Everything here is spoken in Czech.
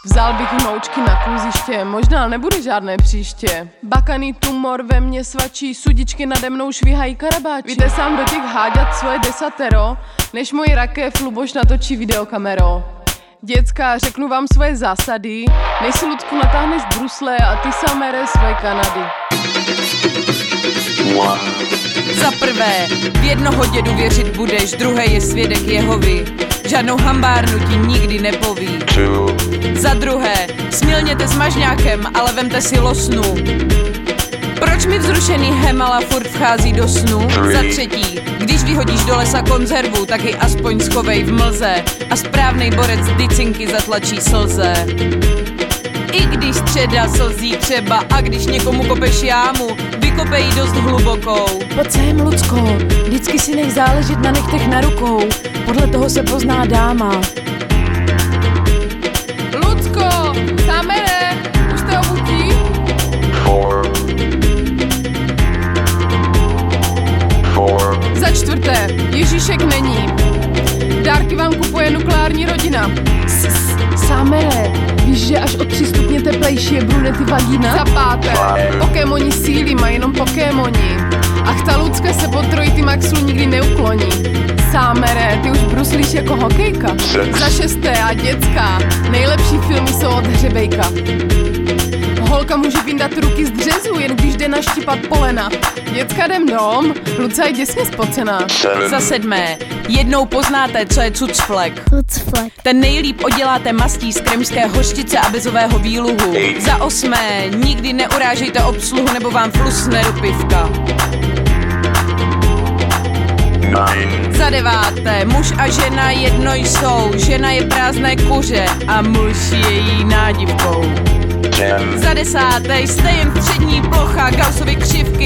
Vzal bych hnoučky na kluziště, možná nebude žádné příště. Bakaný tumor ve mně svačí, sudičky nade mnou švihají karabáči. Víte sám do těch háďat svoje desatero, než moji rakev Luboš natočí videokamero. Děcka, řeknu vám svoje zásady, než si Lucku natáhneš brusle a ty samere svoje Kanady. Za prvé, v jednoho dědu věřit budeš, druhý je svědek Jehovy. Žádnou hambárnu ti nikdy nepoví. Za druhé, smilněte s mažňákem, ale vemte si losnu. Proč mi vzrušený Hemala furt vchází do snu? Za třetí, když vyhodíš do lesa konzervu, tak ji aspoň schovej v mlze a správnej borec dycinky zatlačí slze. I když středa slzí třeba a když někomu kopeš jámu, vykopej ji dost hlubokou. Pojď sem, Lucko, vždycky si nech záležet na nechtech na rukou, podle toho se pozná dáma. Lucko, samere, už jste obutí? Za čtvrté, Ježíšek není. Dárky vám kupuje nukleární rodina. Samere, víš, že až o 3 stupně teplejší je brunety vagína? Za páté, Pokémoni síly mají jenom Pokémoni. Ach, ta Lucka se po trojitý maxlu nikdy neukloní. Sámere, ty už bruslíš jako hokejka. Za šesté a děcka, nejlepší filmy jsou od Hřebejka. Holka může vyndat ruky z dřezu, jen když jde naštípat polena. Děcka, jdem dom, Luca je děsně spocená. Za sedmé, jednou poznáte, co je cucflek. Ten nejlíp odděláte mastí z kremské hořčice a bezového výluhu. Za osmé, nikdy neurážejte obsluhu, nebo vám flusne do pivka. Za deváté, muž a žena jedno jsou, žena je prázdné kuře a muž je jí nádivkou. Za desáté, jste jen střední plocha Gaussovy křivky.